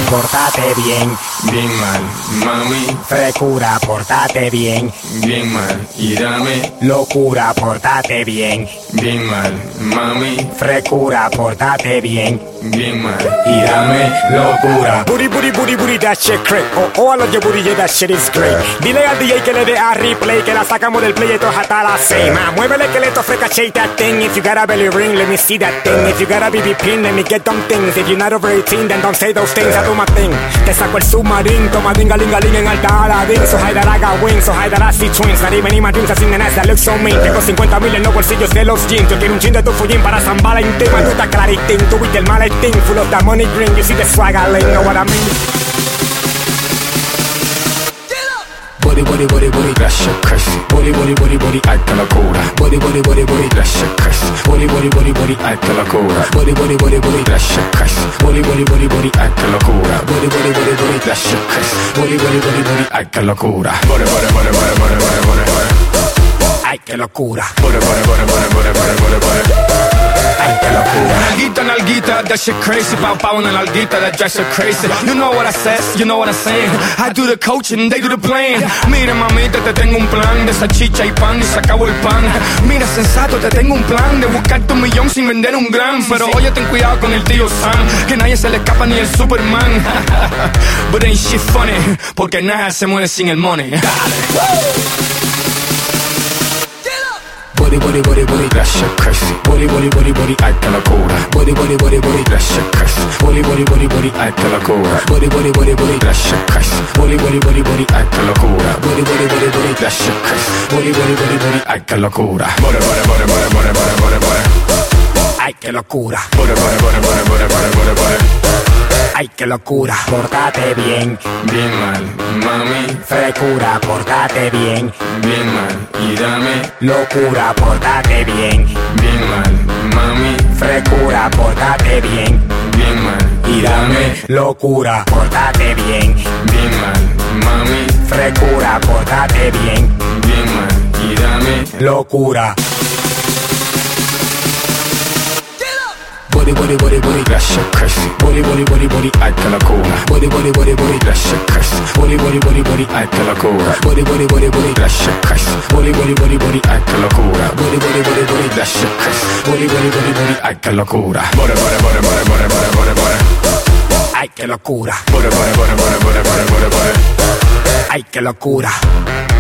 pórtate bien. Bien mal, mami. Frecura, pórtate bien. Bien mal, y dame. Locura, pórtate bien. Bien mal, mami. Frecura, pórtate bien. Bien mal, y dame locura. Booty, booty, booty, booty, that shit crack. Oh, I love your booty, yeah, that shit is great. Dile al DJ que le dé a replay, que la sacamos del play, esto es hasta las 6. Muévele que le freca, shake that thing. If you got a belly ring, let me see that thing. If you got a BB pin, let me get them things. If you're not over 18, then don't say those things. I do my thing. Te saco el submarín, toma dingalingaling en alta Aladdin. So high that I got wings, so high that I see twins. Not even in my dreams, I seen an ass that looks so mean. Tengo 50,000 en los bolsillos de los jeans. Yo quiero un chin de tu fullín para San Valentín. Me gusta claritín, tú viste el maletín. Full of that money green, you see the swag I lay, know what I mean? Body, body, body, body, that shit crazy. Body, body, body, body, alta locura. Body, body, body, body, that shit crazy. Body, body, body, body, alta locura. Body, body, body, body, that shit crazy. Body, body, body, body, alta locura. Body, body, body, body, that shit crazy. Body, body, body, body, alta locura. Body, body, body, body, body, body, body, body. Ay, qué locura. Body, body, body, body, body, body, body, body. Ay, qué locura. Nalguita, nalguita, that shit crazy. Pow, pow, una nalguita, that drives her crazy. You know what I says, you know what I'm saying. I do the coaching, they do the playing. Mira, mamita, te tengo un plan de salchicha y pan y se acabó el pan. Mira, sensato, te tengo un plan de buscarte 1 millón sin vender un gram. Pero oye, ten cuidado con el tío Sam, que nadie se le escapa ni el Superman. But ain't shit funny, porque nada se mueve sin el money. Body, body, body, body, that shit crazy. Body, body, body, body, alta locura. Body, body, body, body, that shit crazy. Body, body, body, body, alta locura. Body, body, body, body, that shit crazy. Body, body, body, body, alta locura. Body, body, body, body, that shit crazy. Body, body, body, body, alta locura. Body, body, body, body, body, body, body, body. Ay, qué locura. Body, body, body, body, body, body, body, body. Ay, qué locura. Pórtate bien. Bien mal, mami. Frecura, pórtate bien. Bien mal, y dame. Locura, pórtate bien. Bien mal, mami. Frecura, pórtate bien. Bien mal, Y dame locura, pórtate bien. bien mal, mami. Frecura, pórtate bien. Bien mal, y dame. Locura. Body, body, body, body, that shit crazy. Body, body, body, body, alta locura. Body, body, body, body, that shit crazy. Body, body, body, body, alta locura. Body, body, body, body, that shit crazy. Body, body, body, body, alta locura. Body, body, body, body, that shit crazy. Body, body, body, body, alta locura. Body, body, body, body, body, body, body, body. Ay, qué locura. Body, body, body, body, body, body, body, body. Ay, qué locura.